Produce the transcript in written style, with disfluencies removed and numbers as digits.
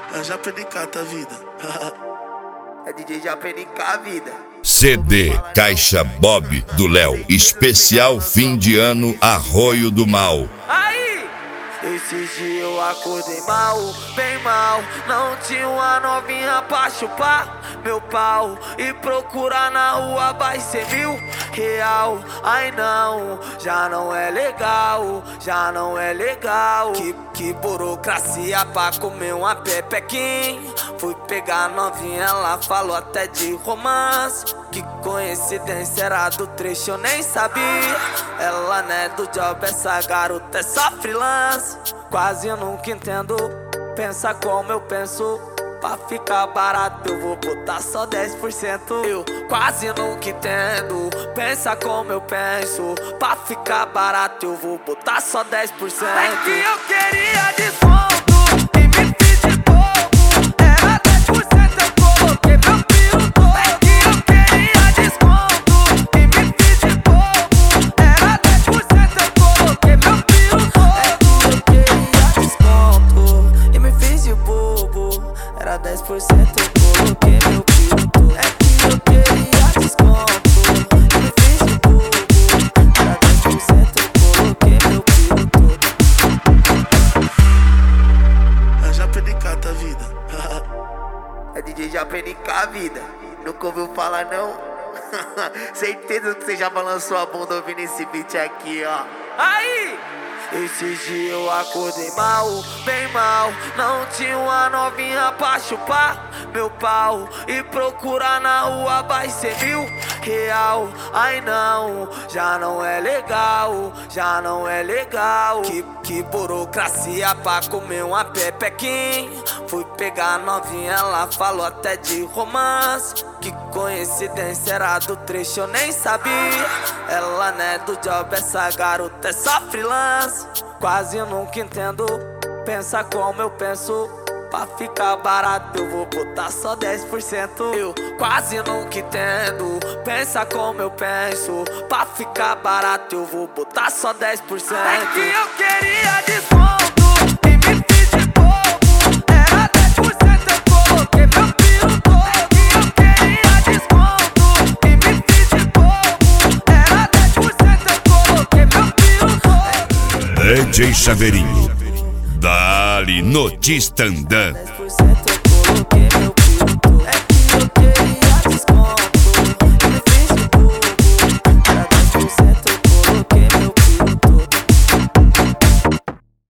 É JPNK, tá vida. É DJ JPNK a vida. CD Caixa Bob do Léo, especial fim de ano Arroio do Mal. Aí! Esses dias eu acordei mal, bem mal. Não tinha uma novinha pra chupar meu pau. E procurar na rua vai ser R$1.000. Ai não, já não é legal, já não é legal. Que burocracia pra comer uma pepequinha. Fui pegar a novinha, ela falou até de romance. Que coincidência, era do trecho, eu nem sabia. Ela não é do job, essa garota é só freelance. Quase eu nunca entendo, pensa como eu penso. Pra ficar barato eu vou botar só 10%. Eu quase nunca entendo, pensa como eu penso. Pra ficar barato eu vou botar só 10%. É que eu queria desconto e me fiz de bobo. Era 10%, eu coloquei meu piro todo. É que eu queria desconto e me fiz de bobo. Era 10%, eu coloquei meu piro todo. É que eu queria desconto e me fiz de bobo. Era 10%, eu coloquei meu piro todo. É que eu queria desconto e me fiz de bobo. Era 10%, eu coloquei meu piro todo. É JPNK, tá vida. É DJ JPNK a vida. Nunca ouviu falar não? Certeza que você já balançou a bunda ouvindo esse beat aqui, ó. Aí! Esses dias eu acordei mal, bem mal. Não tinha uma novinha pra chupar meu pau. E procurar na rua vai ser R$1.000. Ai não, já não é legal, já não é legal. Que burocracia pra comer uma pepequinha. Fui pegar a novinha, ela falou até de romance. Que coincidência, era do trecho, eu nem sabia. Ela não é do job, essa garota é só freelance. Quase eu nunca entendo, pensa como eu penso. Pra ficar barato eu vou botar só 10%. Eu quase nunca entendo, pensa como eu penso. Pra ficar barato eu vou botar só 10%. É que eu queria desconto e me fiz de bobo. Era 10%, eu coloquei meu piro todo. É que eu queria desconto e me fiz de bobo. Era 10%, eu coloquei meu piro todo. DJ Chaveirinho, dali no Tistandã. 10%